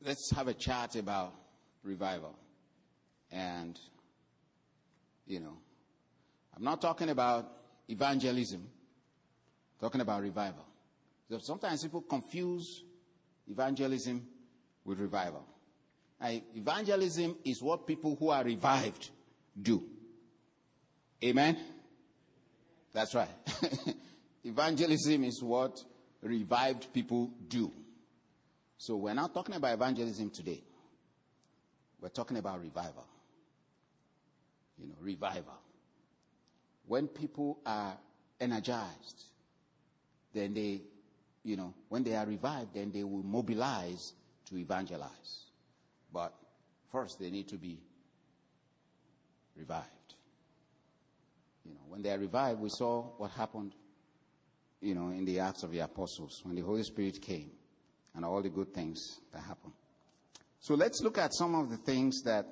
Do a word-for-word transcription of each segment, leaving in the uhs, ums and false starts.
let's have a chat about revival. And, you know, I'm not talking about evangelism, I'm talking about revival. So sometimes people confuse evangelism with revival. And evangelism is what people who are revived do. Amen? That's right. Evangelism is what revived people do. So we're not talking about evangelism today. We're talking about revival. You know, revival. When people are energized, then they, you know, when they are revived, then they will mobilize to evangelize. But first they need to be revived. You know, when they are revived, we saw what happened, you know, in the Acts of the Apostles, when the Holy Spirit came and all the good things that happened. So let's look at some of the things that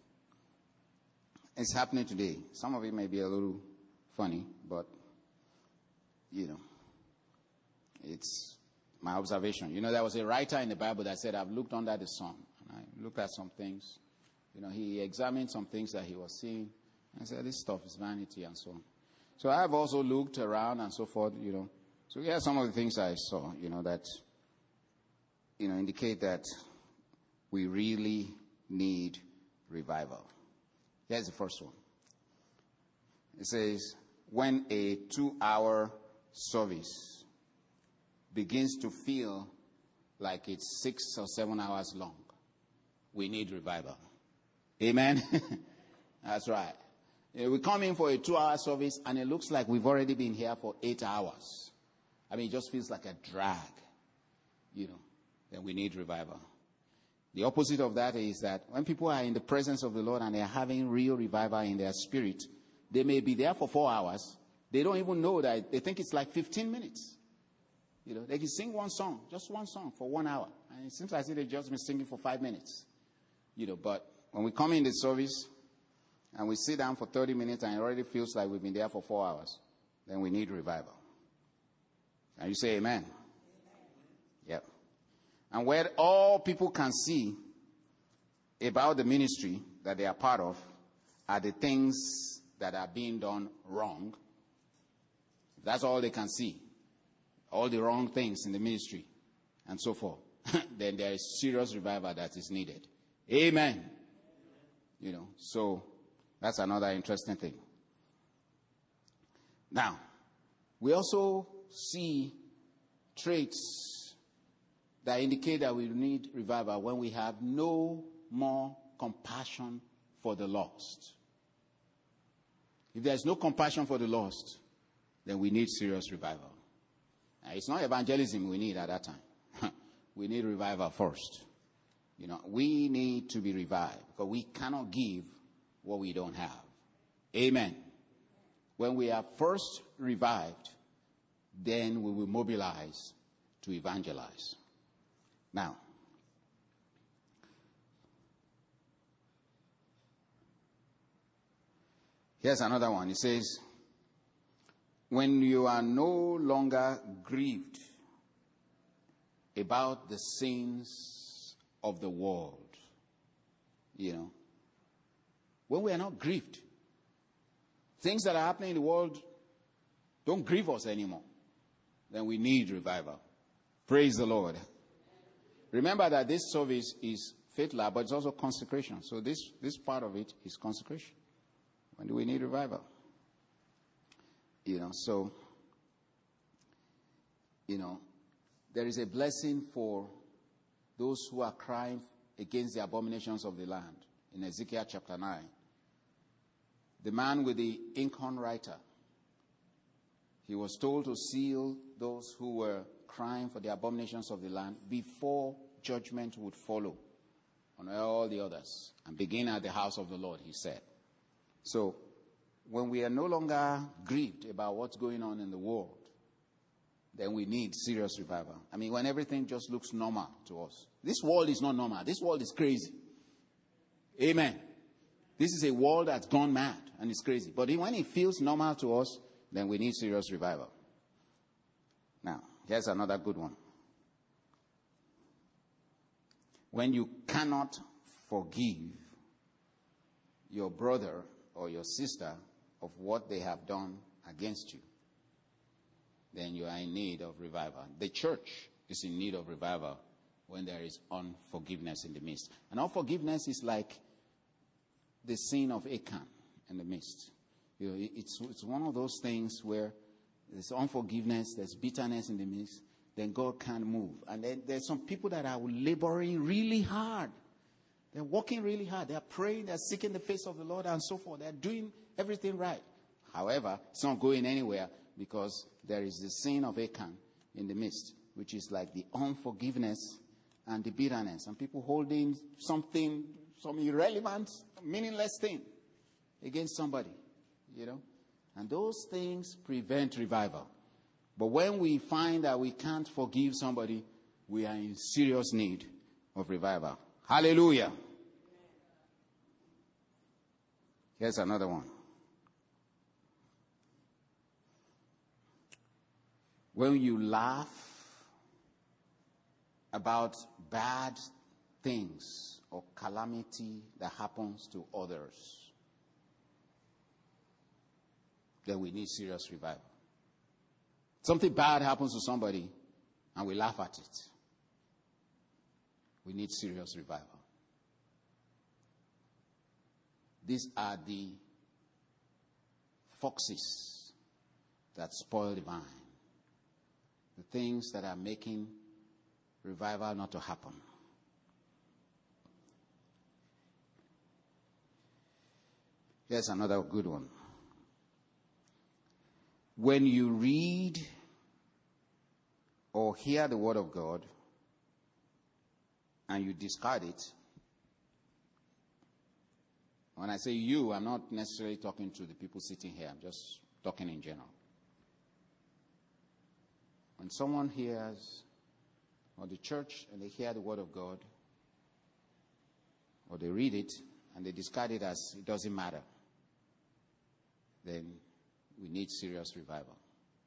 is happening today. Some of it may be a little funny, but, you know, it's my observation. You know, there was a writer in the Bible that said, I've looked under the sun. And I looked at some things. You know, he examined some things that he was seeing. And I said, this stuff is vanity and so on. So I have also looked around and so forth, you know. So here are some of the things I saw, you know, that, you know, indicate that we really need revival. Here's the first one. It says, when a two-hour service begins to feel like it's six or seven hours long, we need revival. Amen? That's right. You know, we come in for a two-hour service and it looks like we've already been here for eight hours. I mean, it just feels like a drag, you know. Then we need revival. The opposite of that is that when people are in the presence of the Lord and they're having real revival in their spirit, they may be there for four hours. They don't even know that. They think it's like fifteen minutes. You know, they can sing one song, just one song for one hour. And it seems as if they've just been singing for five minutes. You know, but when we come in the service and we sit down for thirty minutes and it already feels like we've been there for four hours, then we need revival. And you say amen? Amen. Yep. And where all people can see about the ministry that they are part of are the things that are being done wrong. If that's all they can see, all the wrong things in the ministry and so forth, then there is serious revival that is needed. Amen. You know, so that's another interesting thing. Now, we also see traits that indicate that we need revival when we have no more compassion for the lost. If there's no compassion for the lost, then we need serious revival. Now, it's not evangelism we need at that time. We need revival first. You know, we need to be revived because we cannot give what we don't have. Amen. When we are first revived, then we will mobilize to evangelize. Now, here's another one. It says, when you are no longer grieved about the sins of the world, you know, when we are not grieved, things that are happening in the world don't grieve us anymore, then we need revival. Praise the Lord. Remember that this service is faith lab, but it's also consecration. So this, this part of it is consecration. When do we need revival? You know, so, you know, there is a blessing for those who are crying against the abominations of the land. In Ezekiel chapter nine, the man with the inkhorn writer, he was told to seal those who were crying for the abominations of the land before judgment would follow on all the others and begin at the house of the Lord, he said. So, when we are no longer grieved about what's going on in the world, then we need serious revival. I mean, when everything just looks normal to us. This world is not normal. This world is crazy. Amen. This is a world that's gone mad and it's crazy. But when it feels normal to us, then we need serious revival. Now, here's another good one. When you cannot forgive your brother or your sister of what they have done against you, then you are in need of revival. The church is in need of revival when there is unforgiveness in the midst. And unforgiveness is like the sin of Achan in the midst. You know, it's, it's one of those things where there's unforgiveness, there's bitterness in the midst, then God can't move. And then there's some people that are laboring really hard. They're working really hard. They're praying, they're seeking the face of the Lord and so forth. They're doing everything right. However, it's not going anywhere because there is the sin of Achan in the midst, which is like the unforgiveness and the bitterness. And people holding something, some irrelevant, meaningless thing against somebody, you know. And those things prevent revival. But when we find that we can't forgive somebody, we are in serious need of revival. Hallelujah. Here's another one. When you laugh about bad things or calamity that happens to others, then we need serious revival. Something bad happens to somebody and we laugh at it. We need serious revival. These are the foxes that spoil the vine. The things that are making revival not to happen. Here's another good one. When you read or hear the word of God and you discard it, when I say you, I'm not necessarily talking to the people sitting here. I'm just talking in general. When someone hears, or the church, and they hear the word of God, or they read it, and they discard it as it doesn't matter, then we need serious revival.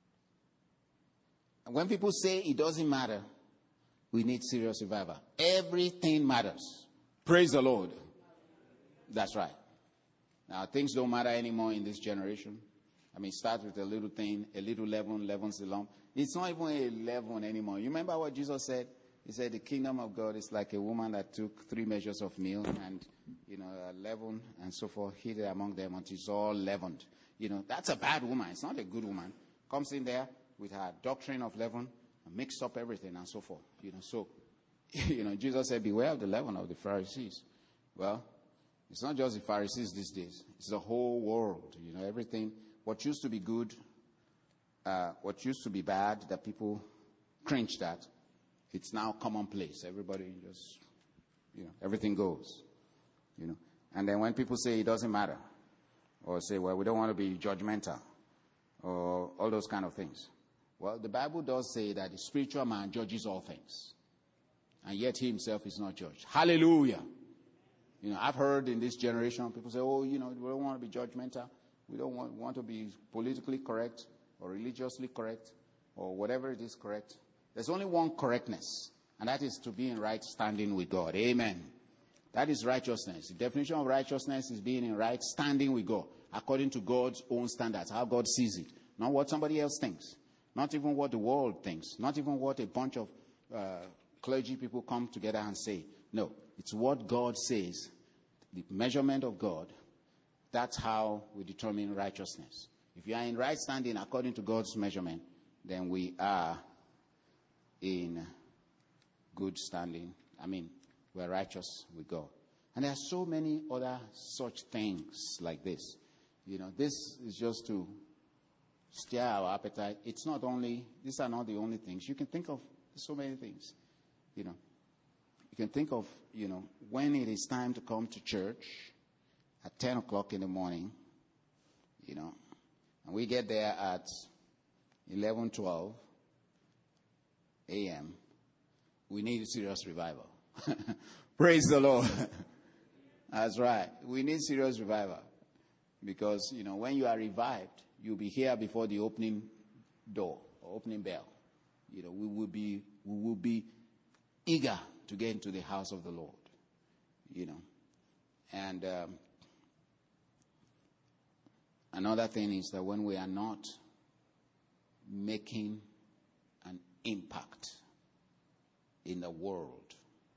And when people say it doesn't matter, we need serious revival. Everything matters. Praise the Lord. That's right. Now, things don't matter anymore in this generation. I mean, start with a little thing, a little leaven, leavens the lump. It's not even a leaven anymore. You remember what Jesus said? He said the kingdom of God is like a woman that took three measures of meal and, you know, a leaven and so forth, hid it among them until it's all leavened. You know, that's a bad woman. It's not a good woman. Comes in there with her doctrine of leaven and mix up everything and so forth. You know, so, you know, Jesus said, beware of the leaven of the Pharisees. Well, it's not just the Pharisees these days. It's the whole world. You know, everything, what used to be good, uh, what used to be bad that people cringed at, it's now commonplace. Everybody just, you know, everything goes. You know, and then when people say it doesn't matter, or say, well, we don't want to be judgmental, or all those kind of things. Well, the Bible does say that the spiritual man judges all things, and yet he himself is not judged. Hallelujah. You know, I've heard in this generation, people say, oh, you know, we don't want to be judgmental. We don't want, want to be politically correct or religiously correct or whatever it is correct. There's only one correctness, and that is to be in right standing with God. Amen. That is righteousness. The definition of righteousness is being in right standing with God, according to God's own standards, how God sees it. Not what somebody else thinks. Not even what the world thinks. Not even what a bunch of uh, clergy people come together and say. No, it's what God says. The measurement of God, that's how we determine righteousness. If you are in right standing according to God's measurement, then we are in good standing. I mean, we're righteous with God. And there are so many other such things like this. You know, this is just to stir our appetite. It's not only, these are not the only things. You can think of so many things. You know, you can think of, you know, when it is time to come to church at ten o'clock in the morning, you know, and we get there at eleven, twelve a.m., we need a serious revival. Praise the Lord. That's right. We need serious revival. Because, you know, when you are revived, you'll be here before the opening door or opening bell. You know, we will be, we will be eager to get into the house of the Lord. You know. And um, another thing is that when we are not making an impact in the world,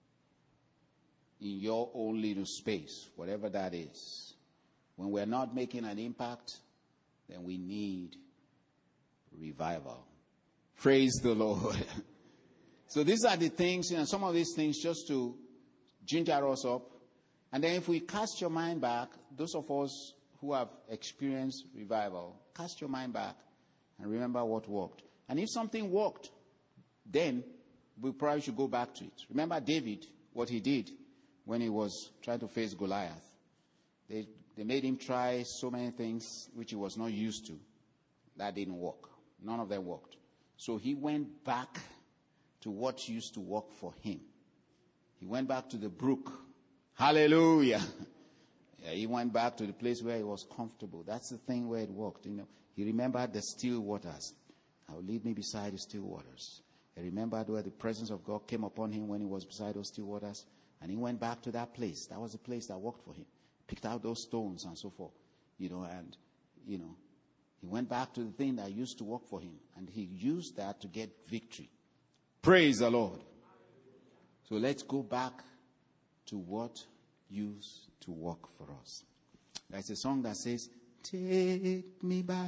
in your own little space, whatever that is, when we're not making an impact, then we need revival. Praise the Lord. So these are the things, you know, some of these things just to ginger us up. And then if we cast your mind back, those of us who have experienced revival, cast your mind back and remember what worked. And if something worked, then we probably should go back to it. Remember David, what he did when he was trying to face Goliath. They, they made him try so many things which he was not used to. That didn't work. None of them worked. So he went back to what used to work for him. He went back to the brook. Hallelujah. Yeah, he went back to the place where he was comfortable. That's the thing where it worked. You know, he remembered the still waters. I will lead me beside the still waters. He remembered where the presence of God came upon him when he was beside those still waters. And he went back to that place. That was the place that worked for him. Picked out those stones and so forth. You know, and, you know, he went back to the thing that used to work for him. And he used that to get victory. Praise the Lord. So let's go back to what used to work for us. There's a song that says, take me back,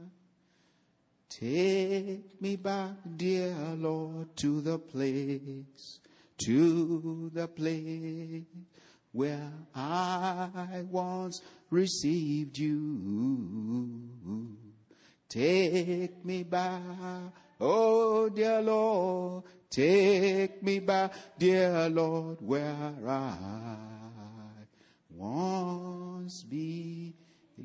take me back, dear Lord, to the place, to the place where I once received you. Take me back, oh dear Lord, take me back, dear Lord, where I once believed.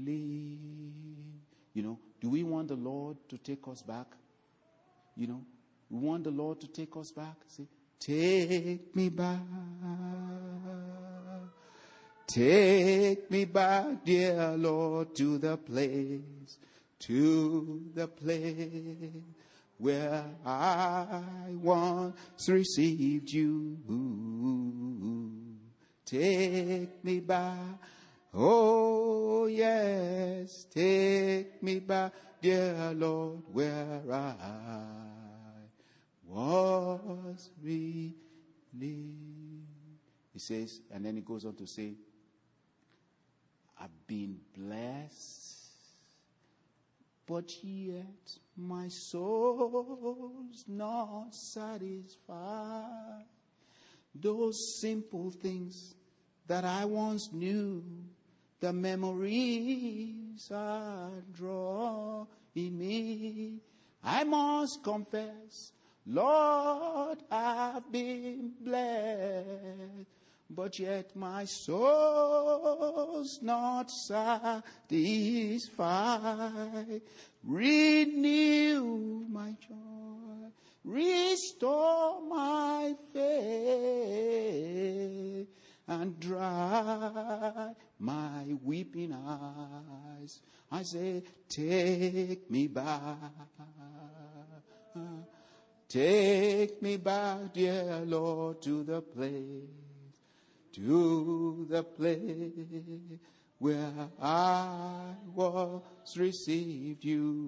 You know, do we want the Lord to take us back? You know, we want the Lord to take us back. Say, take me back. Take me back, dear Lord, to the place, to the place where I once received you. Take me back, oh yes, take me back, dear Lord, where I was released. He says, and then he goes on to say, I've been blessed, but yet my soul's not satisfied. Those simple things that I once knew, the memories are drawing me. I must confess, Lord, I've been blessed, but yet my soul's not satisfied. Renew my joy, restore my faith, and dry my weeping eyes. I say, take me back. Take me back, dear Lord, to the place, to the place where I was received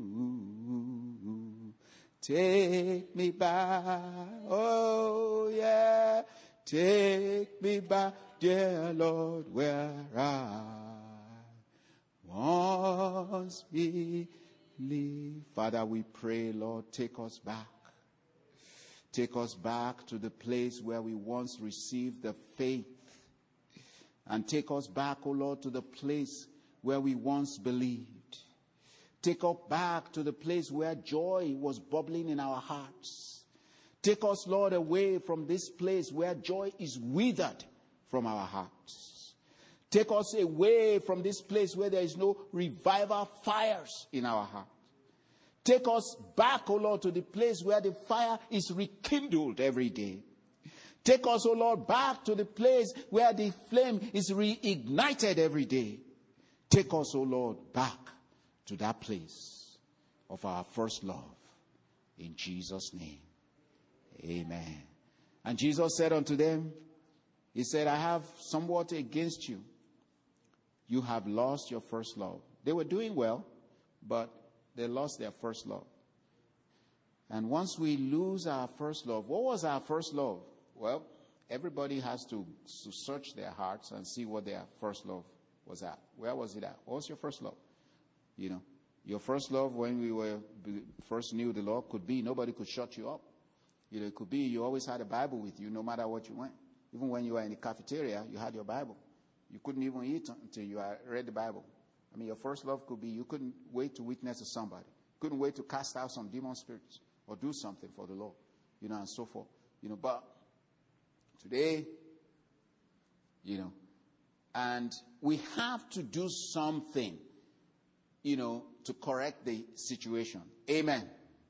you. Take me back, oh yeah, take me back, dear Lord, where I once believed. Father, we pray, Lord, take us back. Take us back to the place where we once received the faith. And take us back, O Lord, to the place where we once believed. Take us back to the place where joy was bubbling in our hearts. Take us, Lord, away from this place where joy is withered from our hearts. Take us away from this place where there is no revival fires in our hearts. Take us back, O Lord, to the place where the fire is rekindled every day. Take us, O Lord, back to the place where the flame is reignited every day. Take us, O Lord, back to that place of our first love. In Jesus' name, amen. And Jesus said unto them, he said, I have somewhat against you. You have lost your first love. They were doing well, but they lost their first love. And once we lose our first love, what was our first love? Well, everybody has to search their hearts and see what their first love was at. Where was it at? What was your first love? You know, your first love when we were first knew the Lord could be nobody could shut you up. You know, it could be you always had a Bible with you no matter what you went. Even when you were in the cafeteria, you had your Bible. You couldn't even eat until you read the Bible. I mean, your first love could be you couldn't wait to witness to somebody. Couldn't wait to cast out some demon spirits or do something for the Lord, you know, and so forth. You know, but today, you know, and we have to do something, you know, to correct the situation. Amen.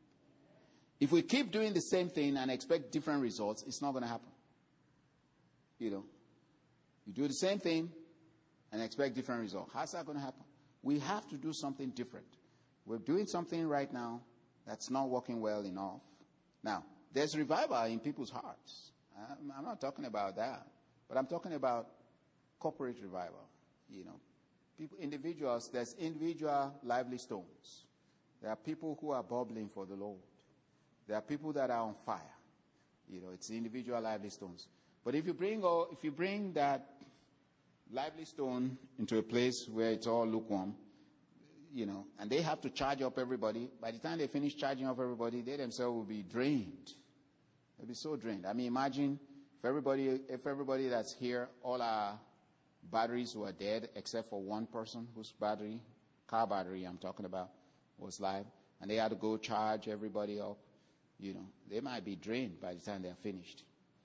If we keep doing the same thing and expect different results, it's not going to happen. You know, you do the same thing and expect different results. How's that going to happen? We have to do something different. We're doing something right now that's not working well enough. Now, there's revival in people's hearts. I'm, I'm not talking about that, but I'm talking about corporate revival. You know, people, individuals, there's individual lively stones. There are people who are bubbling for the Lord. There are people that are on fire. You know, it's individual lively stones. But if you bring all, if you bring that lively stone into a place where it's all lukewarm, you know, and they have to charge up everybody, by the time they finish charging up everybody, they themselves will be drained. They'll be so drained. I mean, imagine if everybody, if everybody that's here, all our batteries were dead except for one person whose battery, car battery I'm talking about, was live, and they had to go charge everybody up. You know, they might be drained by the time they're finished.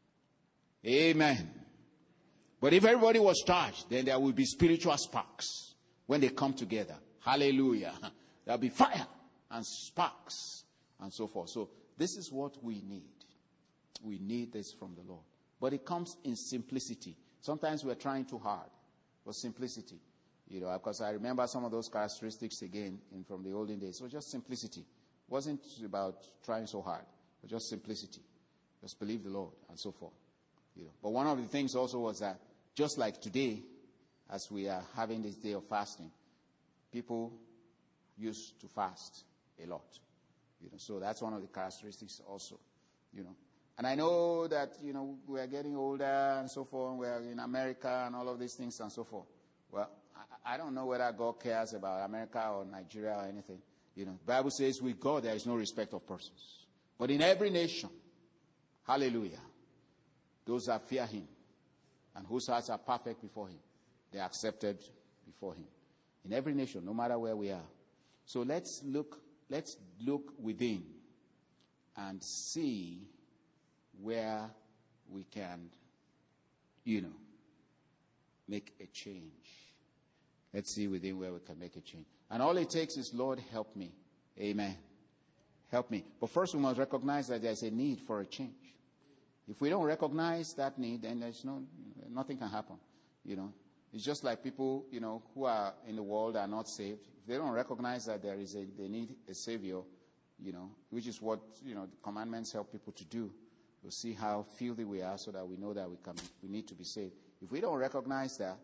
Amen. But if everybody was charged, then there will be spiritual sparks when they come together. Hallelujah. There'll be fire and sparks and so forth. So this is what we need. We need this from the Lord. But it comes in simplicity. Sometimes we're trying too hard for simplicity. You know, because I remember some of those characteristics again in, from the olden days. So just simplicity. It wasn't about trying so hard, but just simplicity. Just believe the Lord and so forth. You know. But one of the things also was that just like today, as we are having this day of fasting, people used to fast a lot. You know, so that's one of the characteristics also. You know, and I know that you know we are getting older and so forth. We are in America and all of these things and so forth. Well, I, I don't know whether God cares about America or Nigeria or anything. You know, the Bible says with God there is no respect of persons. But in every nation, hallelujah, those that fear him and whose hearts are perfect before him, they are accepted before him. In every nation, no matter where we are. So let's look, let's look within and see where we can, you know, make a change. Let's see within where we can make a change. And all it takes is, Lord, help me. Amen. Help me. But first we must recognize that there's a need for a change. If we don't recognize that need, then there's no, nothing can happen. You know, it's just like people, you know, who are in the world are not saved. If they don't recognize that there is a, they need a savior, you know, which is what, you know, the commandments help people to do. We'll see how filthy we are so that we know that we can, we need to be saved. If we don't recognize that,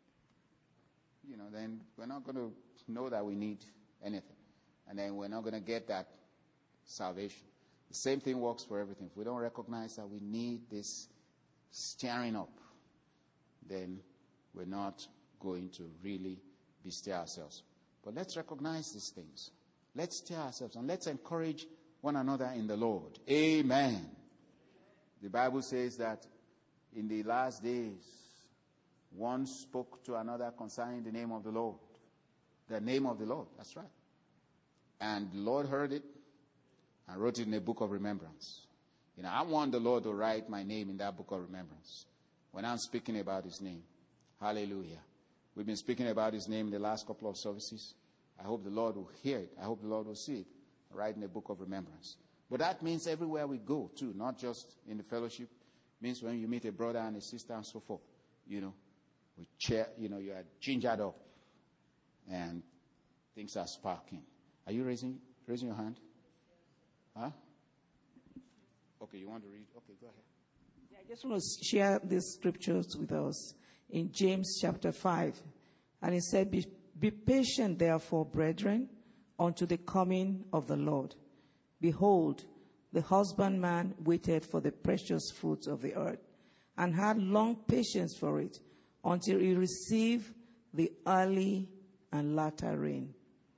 you know, then we're not going to know that we need anything. And then we're not going to get that salvation. The same thing works for everything. If we don't recognize that we need this stirring up, then we're not going to really be stir ourselves. But let's recognize these things. Let's stir ourselves and let's encourage one another in the Lord. Amen. The Bible says that in the last days, one spoke to another concerning the name of the Lord. The name of the Lord, that's right. And the Lord heard it and wrote it in a book of remembrance. You know, I want the Lord to write my name in that book of remembrance when I'm speaking about his name. Hallelujah. We've been speaking about his name in the last couple of services. I hope the Lord will hear it. I hope the Lord will see it, right in the book of remembrance. But that means everywhere we go, too, not just in the fellowship. It means when you meet a brother and a sister and so forth, you know, we cheer, you know, you are gingered up and things are sparking. Are you raising raising your hand? Huh? Okay, you want to read? Okay, go ahead. just want to share these scriptures with us in James chapter five. And it said, be, be patient, therefore, brethren, unto the coming of the Lord. Behold, the husbandman waited for the precious fruits of the earth, and had long patience for it, until he received the early and latter rain.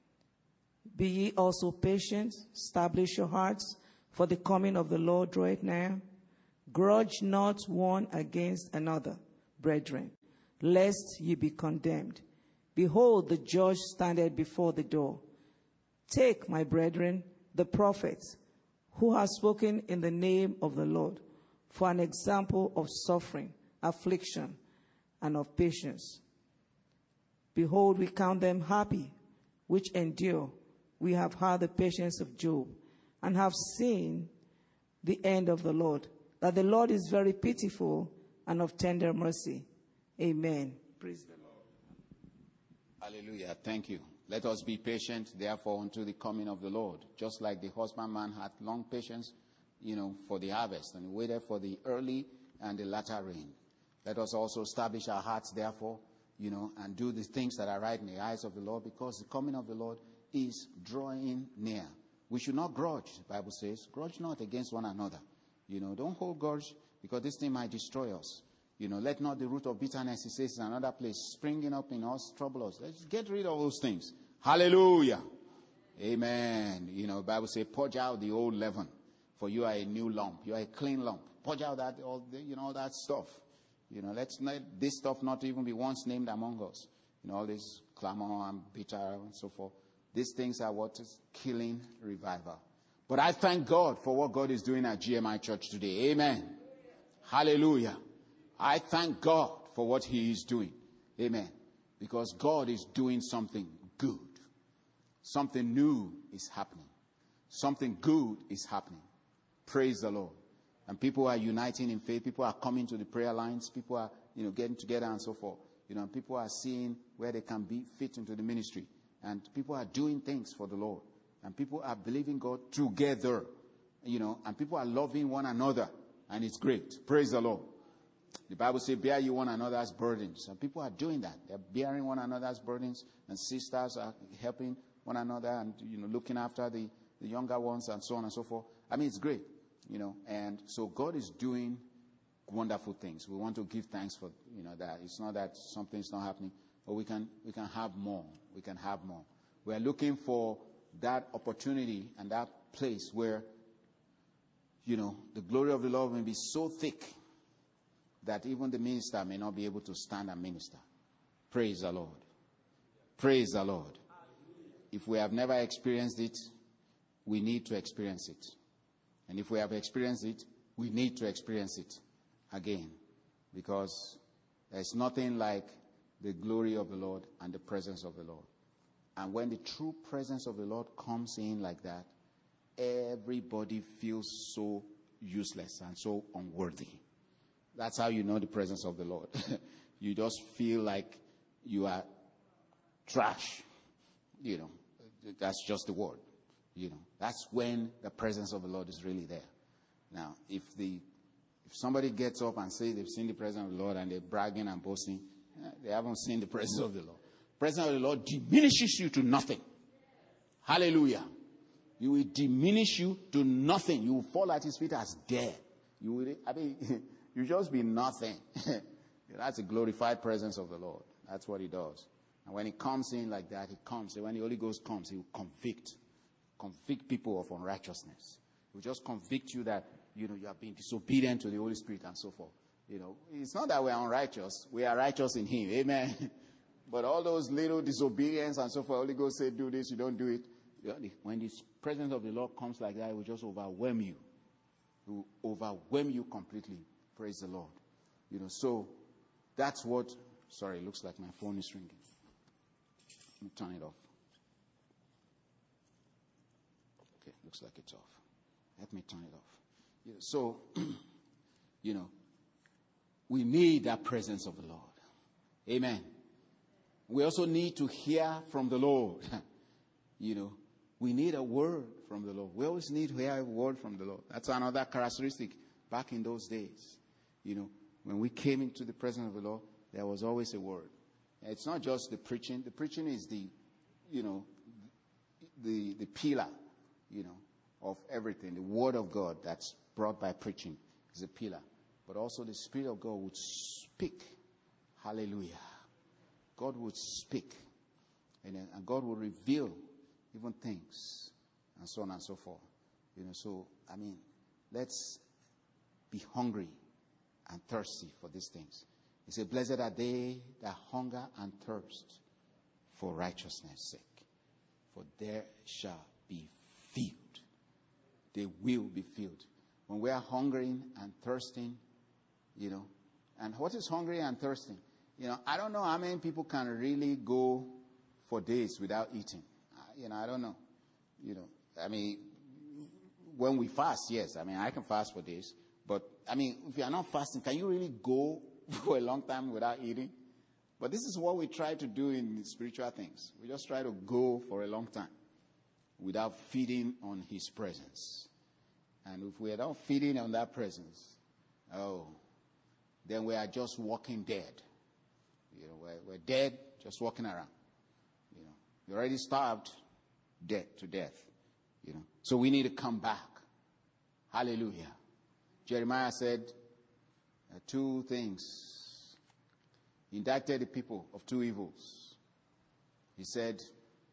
Be ye also patient, establish your hearts, for the coming of the Lord draweth near. Grudge not one against another, brethren, lest ye be condemned. Behold, the judge standeth before the door. Take, my brethren, the prophets, who have spoken in the name of the Lord, for an example of suffering, affliction, and of patience. Behold, we count them happy, which endure. We have had the patience of Job, and have seen the end of the Lord, that the Lord is very pitiful and of tender mercy. Amen. Praise the Lord. Hallelujah. Thank you. Let us be patient, therefore, unto the coming of the Lord. Just like the husbandman had long patience, you know, for the harvest, and waited for the early and the latter rain. Let us also establish our hearts, therefore, you know, and do the things that are right in the eyes of the Lord, because the coming of the Lord is drawing near. We should not grudge, the Bible says. Grudge not against one another. You know, don't hold grudge, because this thing might destroy us. You know, let not the root of bitterness, he says in another place, springing up in us, trouble us. Let's get rid of those things. Hallelujah. Amen. You know, the Bible says, purge out the old leaven, for you are a new lump. You are a clean lump. Purge out that, all the, you know, that stuff. You know, let's let this stuff not even be once named among us. You know, all this clamor and bitter and so forth. These things are what is killing revival. But I thank God for what God is doing at G M I Church today. Amen. Hallelujah. I thank God for what he is doing. Amen. Because God is doing something good. Something new is happening. Something good is happening. Praise the Lord. And people are uniting in faith. People are coming to the prayer lines. People are, you know, getting together and so forth. You know, and people are seeing where they can be fit into the ministry. And people are doing things for the Lord. And people are believing God together. You know, and people are loving one another. And it's great. Praise the Lord. The Bible says, bear you one another's burdens. And people are doing that. They're bearing one another's burdens. And sisters are helping one another and, you know, looking after the, the younger ones and so on and so forth. I mean, it's great. You know, and so God is doing wonderful things. We want to give thanks for, you know, that. It's not that something's not happening, but we can we can have more. We can have more. We are looking for that opportunity and that place where, you know, the glory of the Lord may be so thick that even the minister may not be able to stand and minister. Praise the Lord. Praise the Lord. If we have never experienced it, we need to experience it. And if we have experienced it, we need to experience it again. Because there's nothing like the glory of the Lord and the presence of the Lord. And when the true presence of the Lord comes in like that, everybody feels so useless and so unworthy. That's how you know the presence of the Lord. You just feel like you are trash. You know, that's just the word. You know, that's when the presence of the Lord is really there. Now, if the if somebody gets up and says they've seen the presence of the Lord and they're bragging and boasting, eh, they haven't seen the presence of the Lord. The presence of the Lord diminishes you to nothing. Hallelujah. You will diminish you to nothing. You will fall at his feet as dead. You will, I mean, you just be nothing. That's a glorified presence of the Lord. That's what he does. And when he comes in like that, he comes. And when the Holy Ghost comes, he will convict. Convict people of unrighteousness. He will just convict you that, you know, you are being disobedient to the Holy Spirit and so forth. You know, it's not that we are unrighteous. We are righteous in him. Amen. But all those little disobedience and so forth, Holy Ghost said, do this, you don't do it. When the presence of the Lord comes like that, it will just overwhelm you. It will overwhelm you completely. Praise the Lord. You know, so that's what, sorry, it looks like my phone is ringing. Let me turn it off. Okay, looks like it's off. Let me turn it off. Yeah, so, you know, we need that presence of the Lord. Amen. We also need to hear from the Lord. You know, we need a word from the Lord. We always need to hear a word from the Lord. That's another characteristic back in those days. You know, when we came into the presence of the Lord, there was always a word. It's not just the preaching. The preaching is the, you know, the the pillar, you know, of everything. The word of God that's brought by preaching is a pillar. But also the Spirit of God would speak. Hallelujah. God would speak. And, and God will reveal even things and so on and so forth. You know, so, I mean, let's be hungry and thirsty for these things. He said, blessed are they that hunger and thirst for righteousness' sake, for there shall be filled. They will be filled. When we are hungering and thirsting, you know, and what is hungry and thirsting? You know, I don't know how many people can really go for days without eating. You know, I don't know. You know, I mean, when we fast, yes. I mean, I can fast for days. But, I mean, if you are not fasting, can you really go for a long time without eating? But this is what we try to do in spiritual things. We just try to go for a long time without feeding on His presence. And if we are not feeding on that presence, oh, then we are just walking dead. You know, we're, we're dead, just walking around. You know, you're already starved, dead to death. You know, so we need to come back. Hallelujah. Jeremiah said uh, two things. He indicted the people of two evils. He said,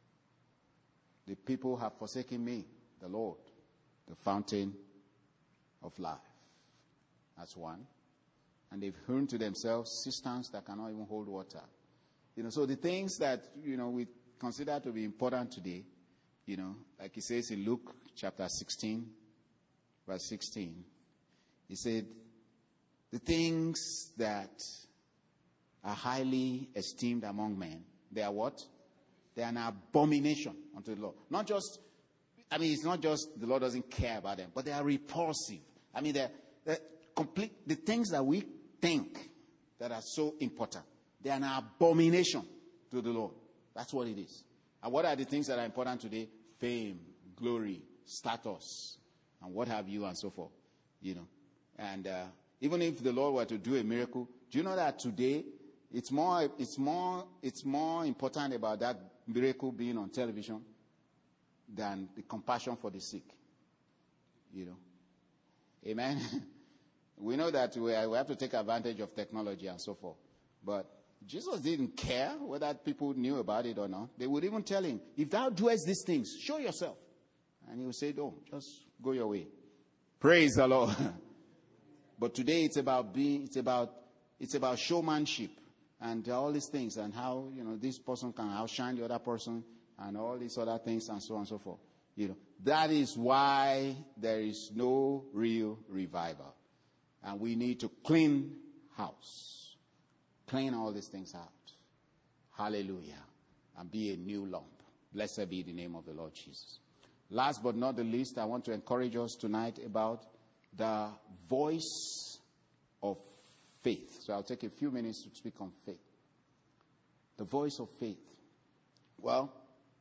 the people have forsaken me, the Lord, the fountain of life. That's one. And they've hewn to themselves cisterns that cannot even hold water. You know, so the things that, you know, we consider to be important today, you know, like he says in Luke chapter sixteen, verse sixteen, he said, the things that are highly esteemed among men, they are what? They are an abomination unto the Lord. Not just, I mean, it's not just the Lord doesn't care about them, but they are repulsive. I mean, they're, they're complete, the things that we think that are so important, they are an abomination to the Lord. That's what it is. And what are the things that are important today? Fame, glory, status, and what have you, and so forth. You know, and uh, even if the Lord were to do a miracle, do you know that today it's more, it's more, it's more important about that miracle being on television than the compassion for the sick? You know, amen. We know that we, we have to take advantage of technology and so forth, but Jesus didn't care whether people knew about it or not. They would even tell him, if thou doest these things, show yourself. And he would say, no, just go your way. Praise the Lord. But today it's about being, it's about, it's about showmanship and all these things and how, you know, this person can outshine the other person and all these other things and so on and so forth. You know, that is why there is no real revival. And we need to clean house. Clean all these things out. Hallelujah. And be a new lump. Blessed be the name of the Lord Jesus. Last but not the least, I want to encourage us tonight about the voice of faith. So I'll take a few minutes to speak on faith. The voice of faith. Well,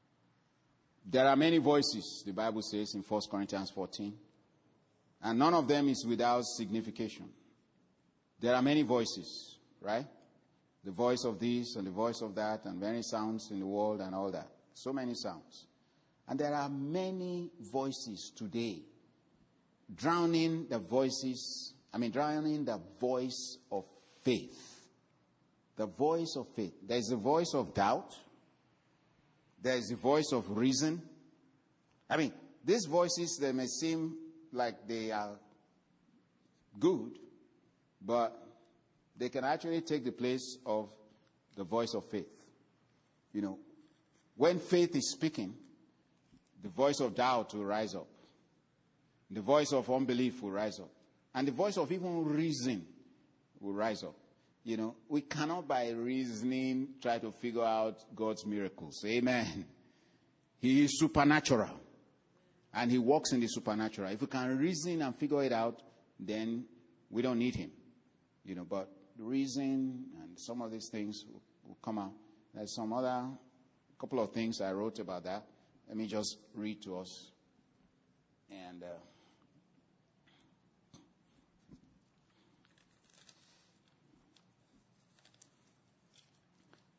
there are many voices, the Bible says in First Corinthians fourteen. And none of them is without signification. There are many voices, right? The voice of this and the voice of that and many sounds in the world and all that. So many sounds. And there are many voices today drowning the voices, I mean drowning the voice of faith. The voice of faith. There is a voice of doubt. There is a voice of reason. I mean, these voices, they may seem like they are good, but they can actually take the place of the voice of faith. You know, when faith is speaking, the voice of doubt will rise up. The voice of unbelief will rise up. And the voice of even reason will rise up. You know, we cannot by reasoning try to figure out God's miracles. Amen. He is supernatural. And he walks in the supernatural. If we can reason and figure it out, then we don't need him. You know, but reason and some of these things will, will come out. There's some other couple of things I wrote about that. Let me just read to us. And uh,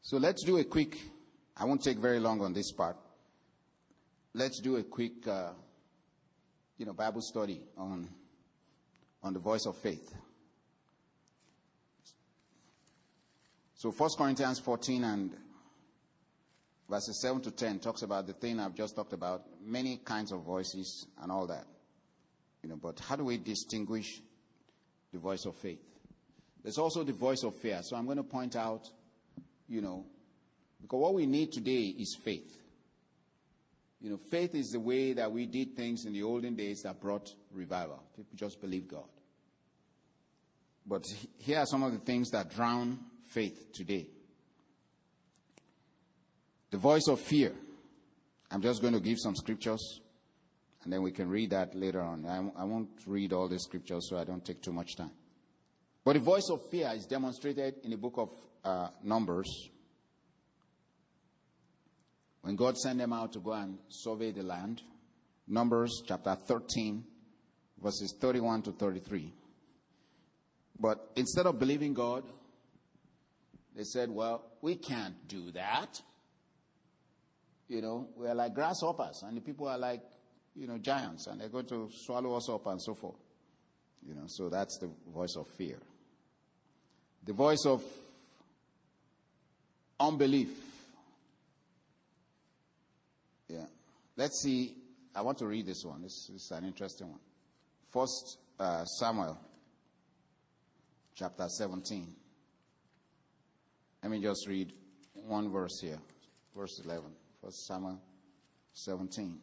So let's do a quick, I won't take very long on this part. Let's do a quick, uh, you know, Bible study on, on the voice of faith. So First Corinthians fourteen and verses seven to ten talks about the thing I've just talked about, many kinds of voices and all that. You know, but how do we distinguish the voice of faith? There's also the voice of fear. So I'm going to point out, you know, because what we need today is faith. You know, faith is the way that we did things in the olden days that brought revival. People just believe God. But here are some of the things that drown faith today. The voice of fear. I'm just going to give some scriptures, and then we can read that later on. I, I won't read all the scriptures, so I don't take too much time. But the voice of fear is demonstrated in the book of uh, Numbers. When God sent them out to go and survey the land. Numbers chapter thirteen, verses thirty-one to thirty-three. But instead of believing God, they said, well, we can't do that. You know, we are like grasshoppers, and the people are like, you know, giants, and they're going to swallow us up and so forth. You know, so that's the voice of fear. The voice of unbelief. Yeah. Let's see. I want to read this one. This, this is an interesting one. First uh, Samuel, chapter seventeen. Let me just read one verse here. Verse eleven. First Samuel seventeen.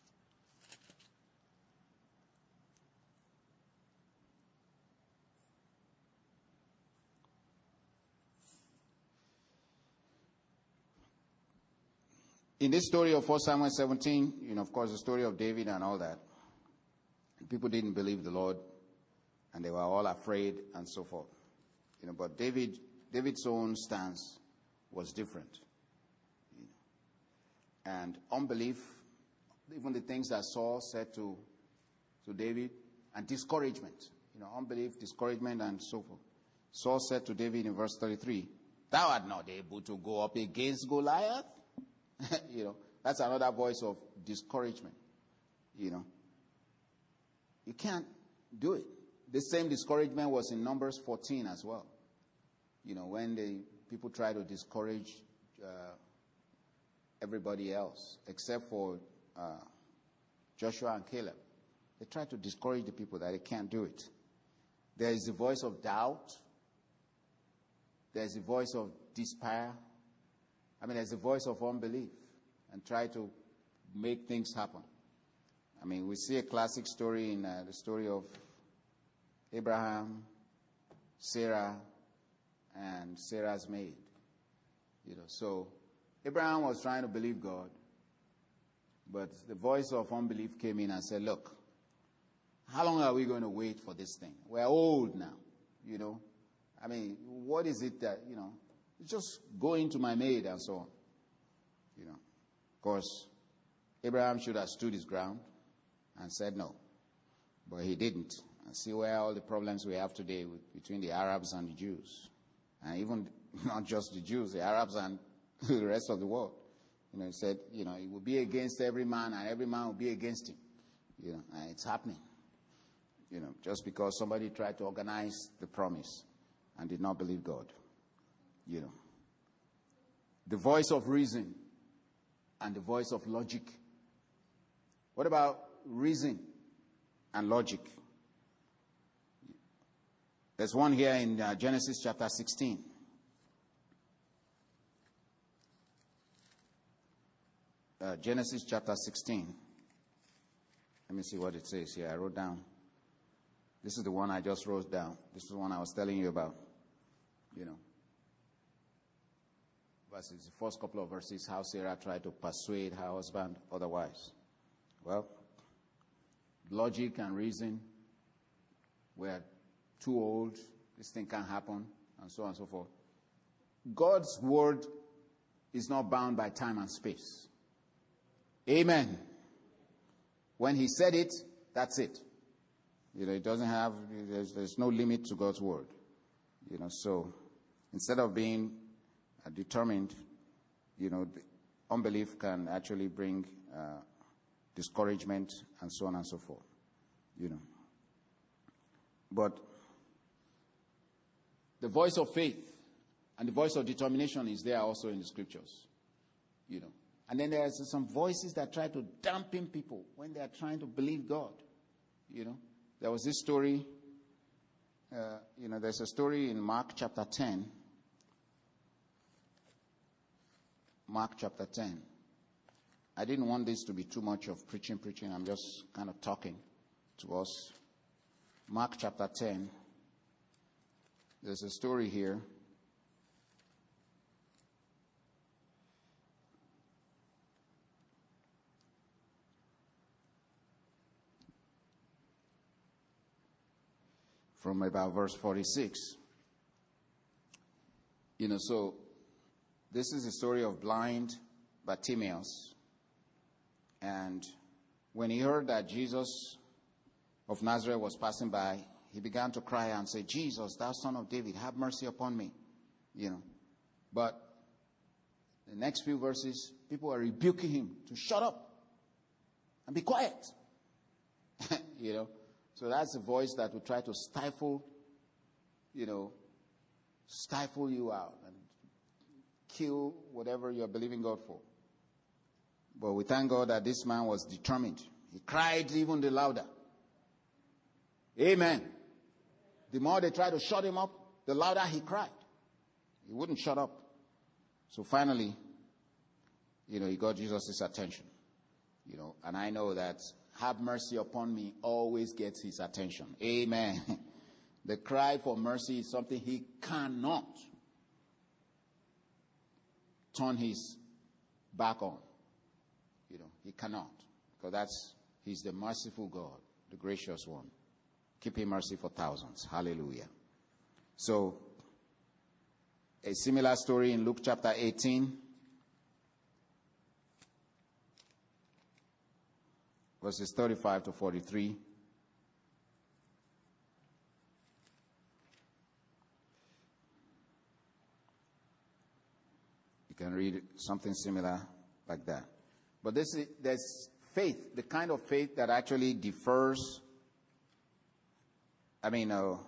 In this story of First Samuel seventeen, you know, of course, the story of David and all that, people didn't believe the Lord, and they were all afraid and so forth. You know, but David, David's own stance was different. You know. And unbelief, even the things that Saul said to, to David, and discouragement, you know, unbelief, discouragement, and so forth. Saul said to David in verse thirty-three, "Thou art not able to go up against Goliath." You know, that's another voice of discouragement. You know, you can't do it. The same discouragement was in Numbers fourteen as well. You know, when the people try to discourage uh, everybody else, except for uh, Joshua and Caleb. They try to discourage the people that they can't do it. There is a voice of doubt. There is a voice of despair. I mean, there's a voice of unbelief and try to make things happen. I mean, we see a classic story in uh, the story of Abraham, Sarah, and Sarah's maid. You know, so Abraham was trying to believe God, but the voice of unbelief came in and said, "Look, how long are we going to wait for this thing? We're old now, you know. I mean, what is it that, you know, just go into my maid and so on." You know, of course, Abraham should have stood his ground and said no, but he didn't. And see where all the problems we have today with, between the Arabs and the Jews, and even not just the Jews, the Arabs and the rest of the world. You know, he said, you know, he will be against every man, and every man will be against him. You know, and it's happening. You know, just because somebody tried to organize the promise and did not believe God. You know, the voice of reason and the voice of logic. What about reason and logic? There's one here in uh, Genesis chapter sixteen. Uh, Genesis chapter sixteen. Let me see what it says here. I wrote down. This is the one I just wrote down. This is the one I was telling you about. You know. Verses, the first couple of verses, how Sarah tried to persuade her husband otherwise. Well, logic and reason were too old. This thing can't happen, and so on and so forth. God's word is not bound by time and space. Amen. When he said it, that's it. You know, it doesn't have, there's, there's no limit to God's word. You know, so instead of being are determined, you know, the unbelief can actually bring uh, discouragement and so on and so forth, you know. But the voice of faith and the voice of determination is there also in the scriptures, you know. And then there's some voices that try to dampen people when they are trying to believe God, you know. There was this story, uh, you know, there's a story in Mark chapter ten. Mark chapter ten. I didn't want this to be too much of preaching, preaching. I'm just kind of talking to us. Mark chapter ten. There's a story here. From about verse forty-six. You know, so this is the story of blind Bartimaeus. And when he heard that Jesus of Nazareth was passing by, he began to cry and say, Jesus, thou son of David, have mercy upon me. You know. But the next few verses, people are rebuking him to shut up and be quiet. You know. So that's the voice that will try to stifle, you know, stifle you out and kill whatever you're believing God for. But we thank God that this man was determined. He cried even the louder. Amen. The more they tried to shut him up, the louder he cried. He wouldn't shut up. So finally, you know, he got Jesus' attention. You know, and I know that have mercy upon me always gets his attention. Amen. The cry for mercy is something he cannot turn his back on. You know, he cannot. Because that's, he's the merciful God, the gracious one. Keeping mercy for thousands. Hallelujah. So, a similar story in Luke chapter eighteen. Verses thirty-five to forty-three. You can read something similar like that. But this is, there's faith, the kind of faith that actually differs. I mean, uh,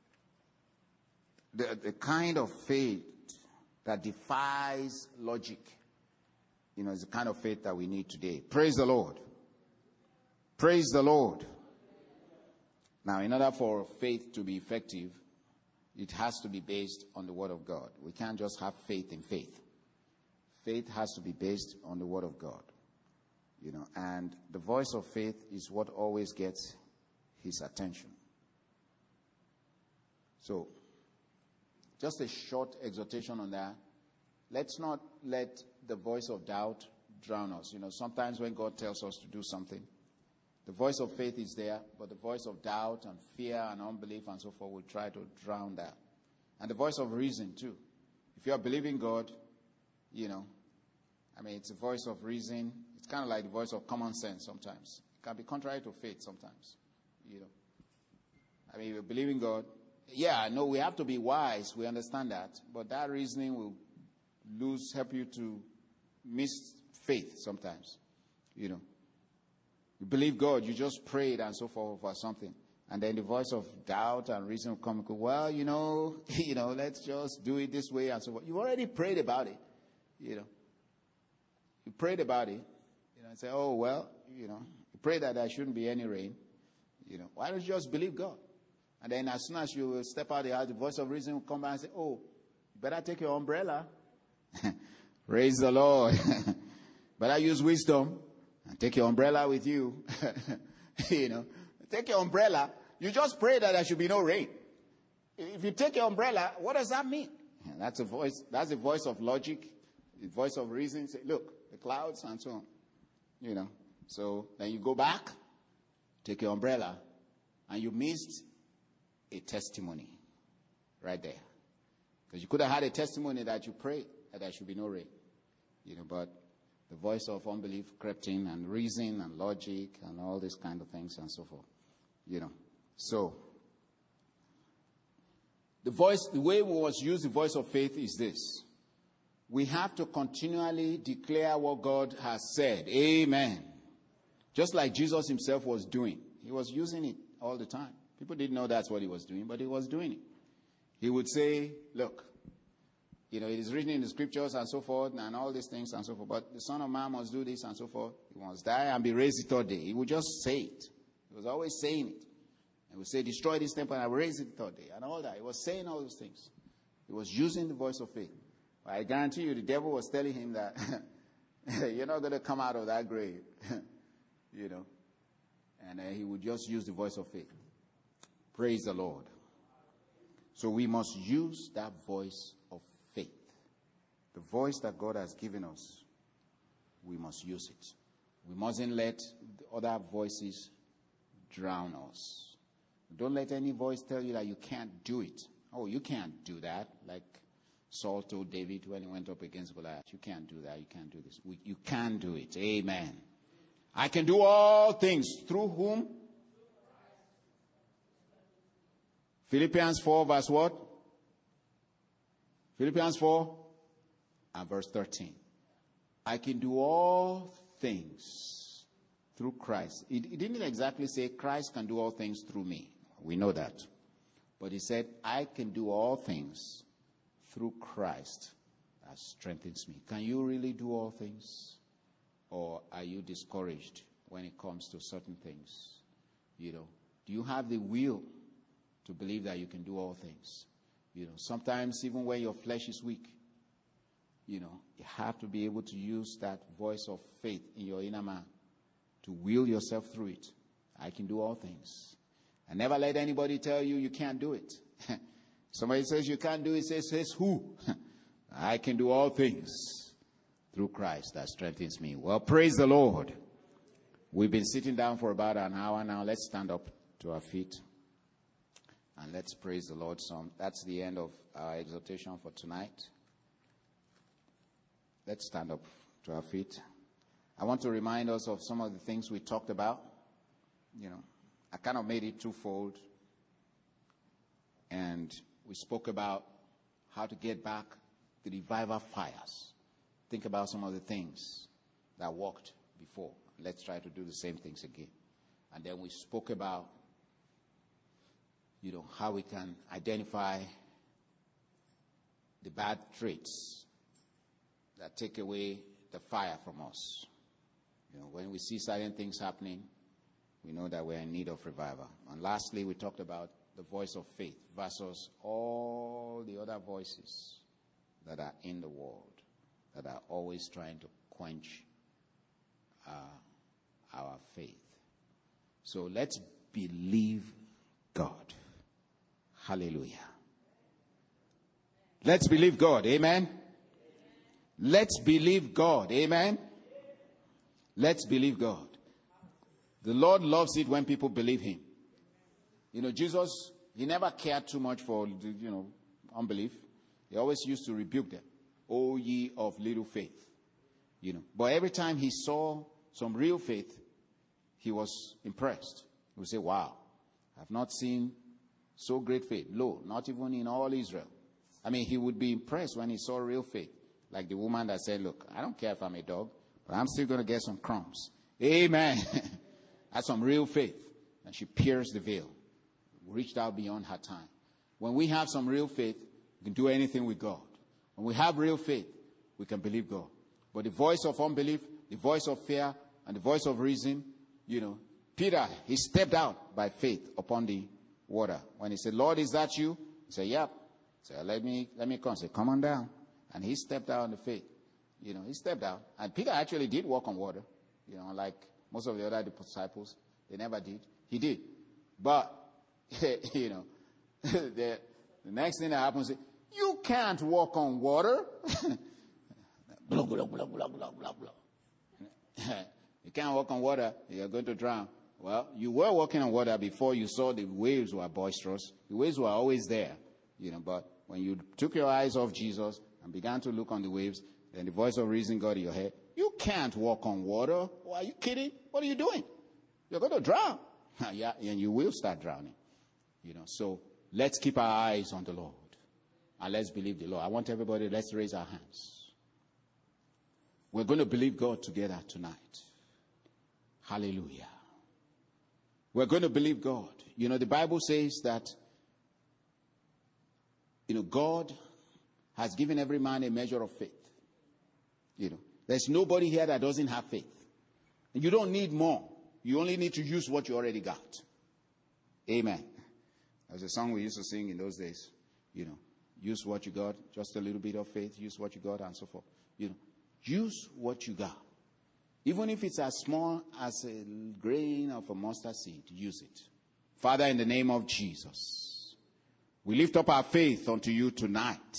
the, the kind of faith that defies logic, you know, is the kind of faith that we need today. Praise the Lord. Praise the Lord. Now, in order for faith to be effective, it has to be based on the Word of God. We can't just have faith in faith. Faith has to be based on the Word of God. You know, and the voice of faith is what always gets his attention. So, just a short exhortation on that. Let's not let the voice of doubt drown us. You know, sometimes when God tells us to do something, the voice of faith is there, but the voice of doubt and fear and unbelief and so forth will try to drown that. And the voice of reason, too. If you are believing God, you know, I mean, it's a voice of reason. It's kind of like the voice of common sense sometimes. It can be contrary to faith sometimes, you know. I mean, if you're believing God, yeah, I know we have to be wise. We understand that. But that reasoning will lose, help you to miss faith sometimes, you know. You believe God, you just prayed and so forth for something. And then the voice of doubt and reason will come and go, well, you know, you know, let's just do it this way and so forth. You've already prayed about it, you know. You prayed about it, you know, and say, oh, well, you know, you pray that there shouldn't be any rain, you know. Why don't you just believe God? And then as soon as you step out the house, the voice of reason will come back and say, oh, you better take your umbrella. Praise the Lord. Better use wisdom. And take your umbrella with you. You know, take your umbrella. You just pray that there should be no rain. If you take your umbrella, what does that mean? And that's a voice. That's the voice of logic, the voice of reason. Say, look, the clouds and so on. You know. So then you go back, take your umbrella, and you missed a testimony right there, because you could have had a testimony that you prayed that there should be no rain. You know, but the voice of unbelief crept in, and reason and logic and all these kind of things and so forth. You know. So, the voice, the way we was used the voice of faith is this. we have to continually declare what God has said. Amen. Just like Jesus himself was doing. He was using it all the time. People didn't know that's what he was doing, but he was doing it. He would say, look, you know, it is written in the scriptures and so forth and all these things and so forth. But the Son of Man must do this and so forth. He must die and be raised the third day. He would just say it. He was always saying it. He would say, destroy this temple and I will raise it the third day. And all that. He was saying all those things. He was using the voice of faith. I guarantee you the devil was telling him that you're not going to come out of that grave. You know. And uh, he would just use the voice of faith. Praise the Lord. So we must use that voice of faith. The voice that God has given us, we must use it. We mustn't let the other voices drown us. Don't let any voice tell you that you can't do it. Oh, you can't do that. Like Saul told David when he went up against Goliath. You can't do that. You can't do this. We, you can do it. Amen. I can do all things through whom? Philippians four verse what? Philippians four and verse thirteen. I can do all things through Christ. It, it didn't exactly say Christ can do all things through me. We know that. But he said, I can do all things through Christ that strengthens me. Can you really do all things? Or are you discouraged when it comes to certain things? You know, do you have the will to believe that you can do all things? You know, sometimes even when your flesh is weak, you know, you have to be able to use that voice of faith in your inner man to will yourself through it. I can do all things. And never let anybody tell you you can't do it. Somebody says you can't do it, says, says who? I can do all things through Christ that strengthens me. Well, praise the Lord. We've been sitting down for about an hour now. Let's stand up to our feet and let's praise the Lord some. That's the end of our exhortation for tonight. Let's stand up to our feet. I want to remind us of some of the things we talked about. You know, I kind of made it twofold. And we spoke about how to get back the revival fires. Think about some of the things that worked before. Let's try to do the same things again. And then we spoke about, you know, how we can identify the bad traits that take away the fire from us. You know, when we see certain things happening, we know that we're in need of revival. And lastly, we talked about the voice of faith versus all the other voices that are in the world, that are always trying to quench uh, our faith. So let's believe God. Hallelujah. Let's believe God. Amen. Let's believe God. Amen. Let's believe God. The Lord loves it when people believe him. You know, Jesus, he never cared too much for, you know, unbelief. He always used to rebuke them. O ye of little faith. You know, but every time he saw some real faith, he was impressed. He would say, wow, I've not seen so great faith. Lo, not even in all Israel. I mean, he would be impressed when he saw real faith. Like the woman that said, look, I don't care if I'm a dog, but I'm still going to get some crumbs. Amen. That's some real faith. And she pierced the veil. Reached out beyond her time. When we have some real faith, we can do anything with God. When we have real faith, we can believe God. But the voice of unbelief, the voice of fear, and the voice of reason, you know, Peter, he stepped out by faith upon the water. When he said, Lord, is that you? He said, yep. He said, let me, let me come. He said, come on down. And he stepped out on the faith. You know, he stepped out. And Peter actually did walk on water. You know, like most of the other disciples, they never did. He did. But, you know, the, the next thing that happens is, you can't walk on water. Blah, blah, blah, blah, blah, blah, blah. You can't walk on water. You're going to drown. Well, you were walking on water before you saw the waves were boisterous. The waves were always there. You know, but when you took your eyes off Jesus and began to look on the waves, then the voice of reason got in your head. You can't walk on water. Oh, are you kidding? What are you doing? You're going to drown. Yeah, and you will start drowning. You know, so let's keep our eyes on the Lord. And let's believe the Lord. I want everybody, let's raise our hands. We're going to believe God together tonight. Hallelujah. We're going to believe God. You know, the Bible says that, you know, God has given every man a measure of faith. You know, there's nobody here that doesn't have faith. And you don't need more. You only need to use what you already got. Amen. There was a song we used to sing in those days. You know, use what you got, just a little bit of faith, use what you got, and so forth. You know, use what you got. Even if it's as small as a grain of a mustard seed, use it. Father, in the name of Jesus, we lift up our faith unto you tonight.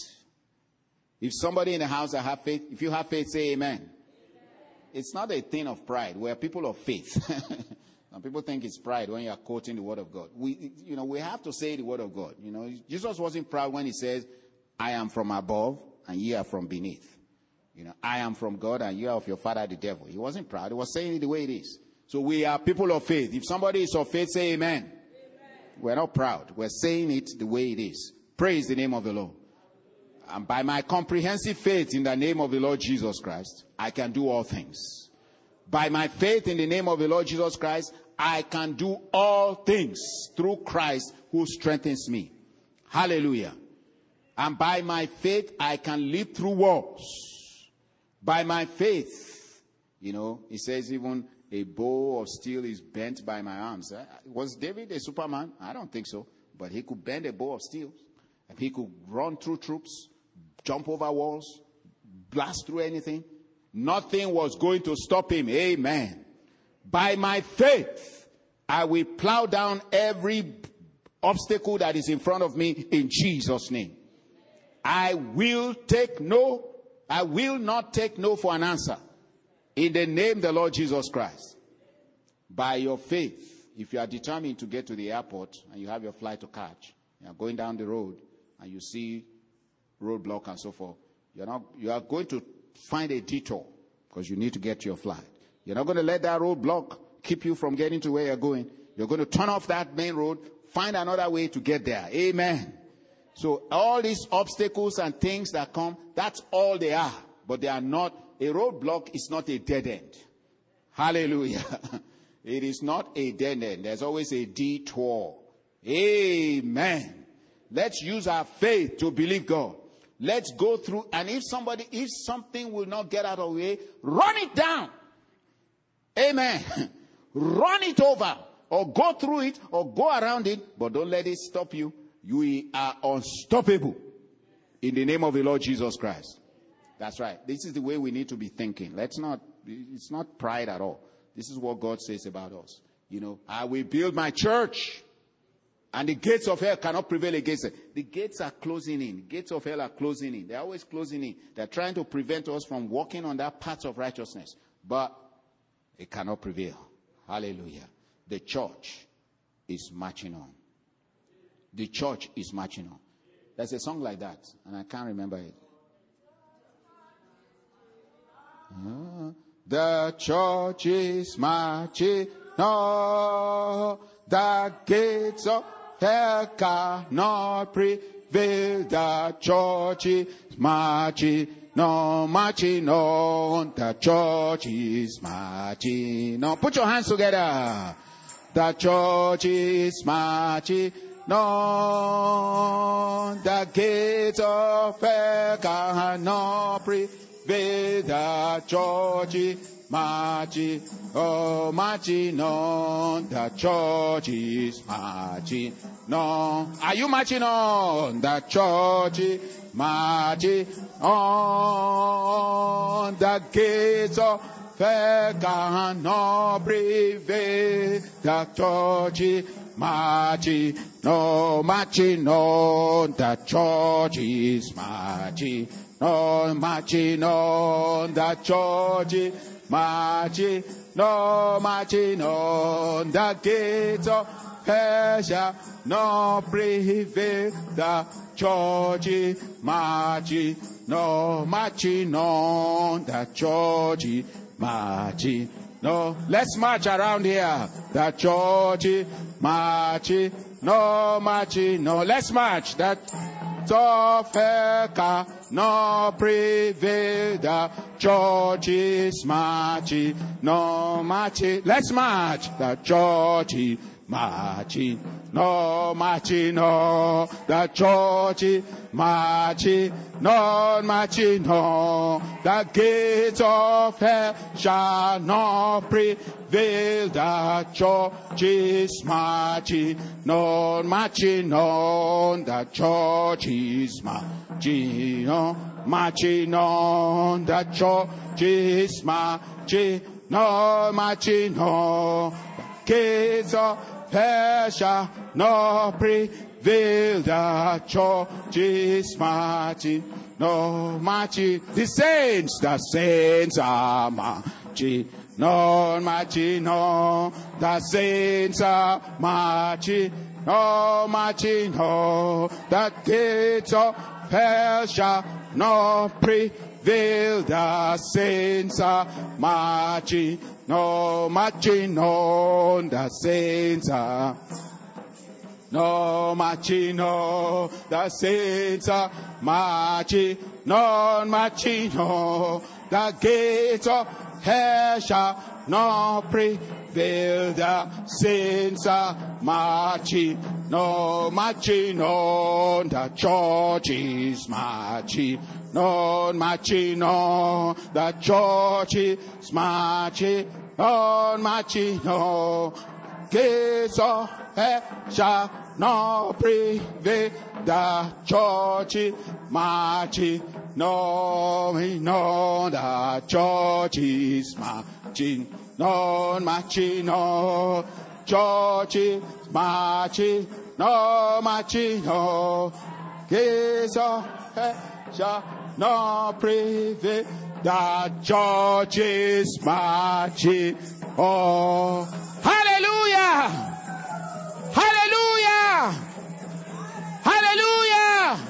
If somebody in the house that have faith, if you have faith, say amen. Amen. It's not a thing of pride. We're people of faith. Some people think it's pride when you are quoting the word of God. We, you know, we have to say the word of God. You know, Jesus wasn't proud when he says, I am from above and ye are from beneath. You know, I am from God and you are of your father the devil. He wasn't proud. He was saying it the way it is. So we are people of faith. If somebody is of faith, say amen. Amen. We're not proud. We're saying it the way it is. Praise the name of the Lord. And by my comprehensive faith in the name of the Lord Jesus Christ, I can do all things. By my faith in the name of the Lord Jesus Christ, I can do all things through Christ who strengthens me. Hallelujah. And by my faith, I can live through walls. By my faith, you know, it says even a bow of steel is bent by my arms. Was David a Superman? I don't think so. But he could bend a bow of steel. And he could run through troops, jump over walls, blast through anything. Nothing was going to stop him. Amen. By my faith, I will plow down every obstacle that is in front of me in Jesus' name. I will take no, I will not take no for an answer. In the name of the Lord Jesus Christ. By your faith, if you are determined to get to the airport and you have your flight to catch, you are going down the road and you see roadblock and so forth, you're not, you are going to find a detour because you need to get to your flight. You're not going to let that roadblock keep you from getting to where you're going. You're going to turn off that main road, find another way to get there. Amen. So all these obstacles and things that come, that's all they are. But they are not, a roadblock is not a dead end. Hallelujah. It is not a dead end. There's always a detour. Amen. Let's use our faith to believe God. Let's go through, and if somebody, if something will not get out of the way, run it down. Amen. Run it over, or go through it, or go around it, but don't let it stop you. You are unstoppable in the name of the Lord Jesus Christ. That's right. This is the way we need to be thinking. Let's not, it's not pride at all. This is what God says about us. You know, I will build my church, and the gates of hell cannot prevail against it. The gates are closing in. The gates of hell are closing in. They're always closing in. They're trying to prevent us from walking on that path of righteousness. But it cannot prevail. Hallelujah. The church is marching on. The church is marching on. There's a song like that, and I can't remember it. Uh, the church is marching on. The gates of hell cannot prevail. The church is marching on, marching on. The church is marching on. Put your hands together. The church is marching on. The gates of hell cannot prevail. The church is marching, oh, marching on. The church is marching on. Are you marching on? The church is marching on. The gates of hell cannot prevail. The church is marching, no, marching on. The church is marching on, marching on. The church is marching, no, marching on. The gates of hell shall not prevail. The church is marching, no, marching on. The church is marching, no. Let's march around here. The church is marching, no, marching, no. Let's march. That gates of hell cannot prevail. The church is marching, no marching. Let's march. The church is marching, no marching, no. The church is marching, no marching, no. The gates of hell shall not prevail. The church is marching, no marching, on. The church is marching, no marching, on. The church is marching, no marching, on. The gates of hell shall not prevail. The church is marching, no marching. The saints, the saints are marching, no marching, no. The saints are marching, no marching, no. The gates of hell shall not prevail. The saints are marching, no marching, on. The saints are no marching, no. The saints are marching, no marching, no. The gates of hell shall not prevail. The saints are marching, no marching, on. The church is marching, no marching, on. The church is marching, no marching, on. Gates of hell shall not prevail. The church is marching, no, no. The church is marching, no marching, no. Church is marching, no marching, no. Gates of hell shall not prevail. The church is marching. Oh, hallelujah! Hallelujah! Hallelujah!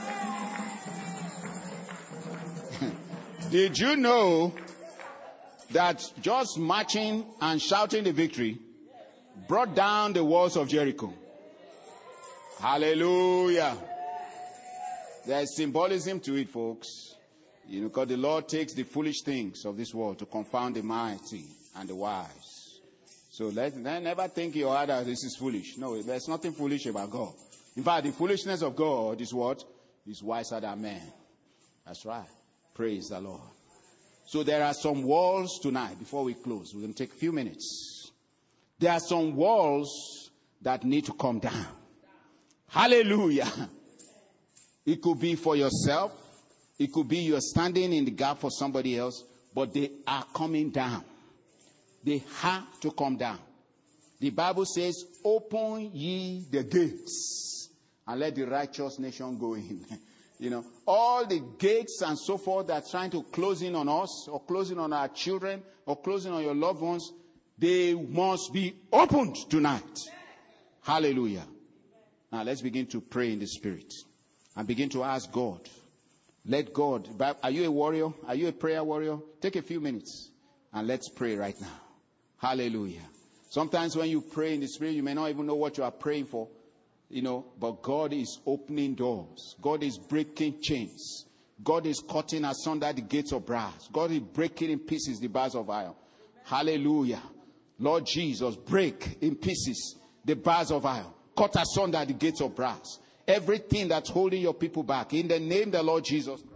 Did you know that just marching and shouting the victory brought down the walls of Jericho? Hallelujah! There's symbolism to it, folks. You know, because the Lord takes the foolish things of this world to confound the mighty and the wise. So let, let never think you are that this is foolish. No, there's nothing foolish about God. In fact, the foolishness of God is what? Is wiser than man. That's right. Praise the Lord. So there are some walls tonight, before we close. We're going to take a few minutes. There are some walls that need to come down. Hallelujah. It could be for yourself. It could be you're standing in the gap for somebody else. But they are coming down. They have to come down. The Bible says, open ye the gates and let the righteous nation go in. You know, all the gates and so forth that are trying to close in on us or closing on our children or closing on your loved ones, they must be opened tonight. Hallelujah. Now let's begin to pray in the Spirit and begin to ask God. Let God, are you a warrior? Are you a prayer warrior? Take a few minutes and let's pray right now. Hallelujah. Sometimes when you pray in the Spirit, you may not even know what you are praying for. You know, but God is opening doors. God is breaking chains. God is cutting asunder the gates of brass. God is breaking in pieces the bars of iron. Hallelujah. Lord Jesus, break in pieces the bars of iron. Cut asunder the gates of brass. Everything that's holding your people back. In the name of the Lord Jesus.